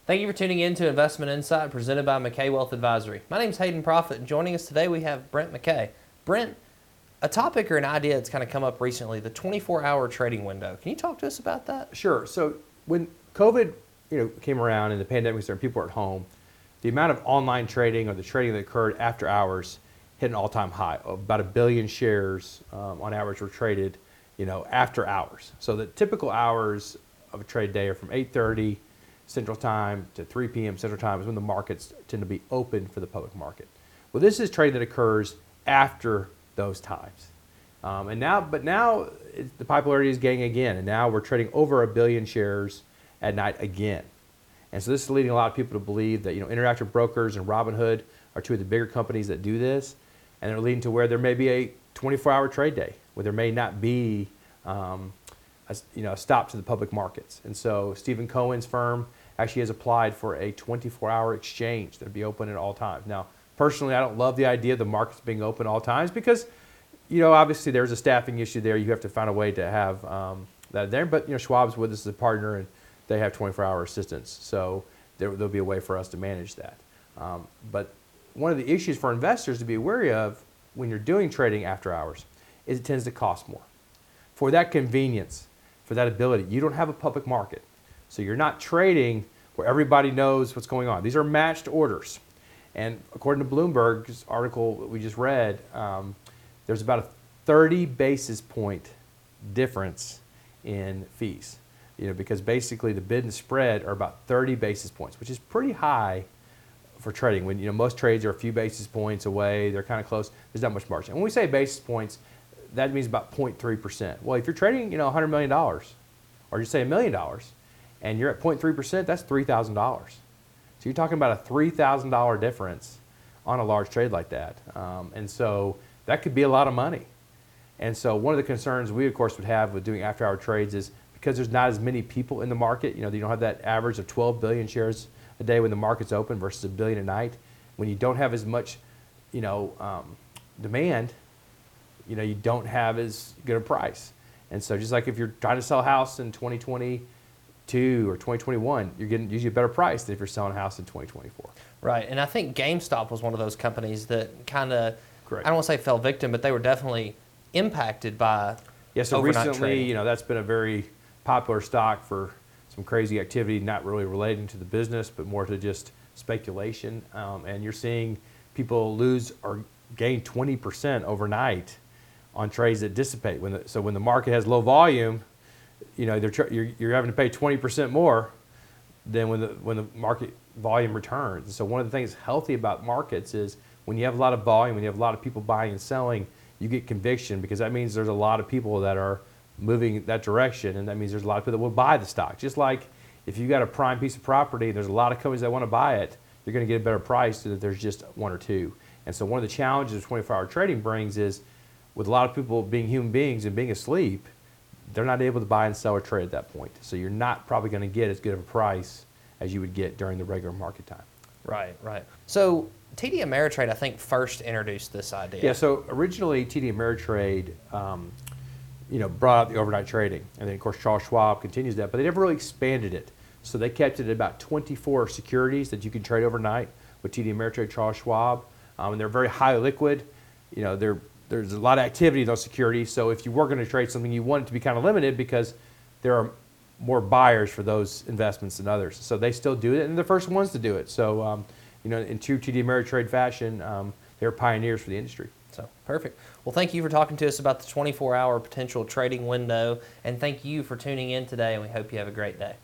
Thank you for tuning in to Investment Insight presented by McKay Wealth Advisory. My name is Hayden Profit, and joining us today we have Brent McKay. Brent, a topic or an idea that's kind of come up recently, the 24-hour trading window. Can you talk to us about that? Sure. So when COVID, came around and the pandemic started, people were at home, the amount of online trading or the trading that occurred after hours hit an all-time high. About 1 billion shares on average were traded, after hours. So the typical hours of a trade day are from 8:30 Central Time to 3 p.m. Central Time is when the markets tend to be open for the public market. Well, this is trading that occurs after those times. But now the popularity is gaining again, and now we're trading over 1 billion shares at night again. And so this is leading a lot of people to believe that Interactive Brokers and Robinhood are two of the bigger companies that do this, and they're leading to where there may be a 24-hour trade day, where there may not be a stop to the public markets. And so Stephen Cohen's firm actually has applied for a 24-hour exchange that would be open at all times. Now, personally, I don't love the idea of the markets being open at all times because, obviously there's a staffing issue there. You have to find a way to have that there. But, Schwab's with us as a partner, and they have 24-hour assistance. So there'll be a way for us to manage that. But one of the issues for investors to be wary of when you're doing trading after hours is it tends to cost more. For that convenience, for that ability, you don't have a public market. So you're not trading where everybody knows what's going on. These are matched orders. And according to Bloomberg's article that we just read, there's about a 30 basis point difference in fees. Because basically the bid and spread are about 30 basis points, which is pretty high for trading. When most trades are a few basis points away, they're kind of close. There's not much margin. And when we say basis points, that means about 0.3%. Well, if you're trading, $100 million, or you say $1 million, and you're at 0.3%, that's $3,000. So you're talking about a $3,000 difference on a large trade like that. And so that could be a lot of money. And so one of the concerns we, of course, would have with doing after-hour trades is because there's not as many people in the market, you don't have that average of 12 billion shares a day when the market's open versus 1 billion a night. When you don't have as much, demand, you don't have as good a price. And so just like if you're trying to sell a house in 2022 or 2021, you're getting usually a better price than if you're selling a house in 2024. Right, and I think GameStop was one of those companies that kind of, Correct. I don't want to say fell victim, but they were definitely impacted by so overnight recently, trading. that's been a very popular stock for some crazy activity, not really relating to the business, but more to just speculation. And you're seeing people lose or gain 20% overnight on trades that dissipate. So when the market has low volume, you're having to pay 20% more than when the market volume returns. And so one of the things healthy about markets is when you have a lot of volume, when you have a lot of people buying and selling, you get conviction because that means there's a lot of people that are moving that direction, and that means there's a lot of people that will buy the stock. Just like if you've got a prime piece of property, there's a lot of companies that want to buy it, you're going to get a better price than if there's just one or two. And so one of the challenges 24-hour trading brings is with a lot of people being human beings and being asleep, they're not able to buy and sell or trade at that point. So you're not probably going to get as good of a price as you would get during the regular market time. Right. So TD Ameritrade, I think, first introduced this idea. Yeah, so originally TD Ameritrade, brought out the overnight trading. And then, of course, Charles Schwab continues that, but they never really expanded it. So they kept it at about 24 securities that you can trade overnight with TD Ameritrade, Charles Schwab. And they're very high liquid. There's a lot of activity in those securities. So if you were going to trade something, you want it to be kind of limited because there are more buyers for those investments than others. So they still do it, and they're the first ones to do it. So, in true TD Ameritrade fashion, they're pioneers for the industry. So, perfect. Well, thank you for talking to us about the 24-hour potential trading window, and thank you for tuning in today, and we hope you have a great day.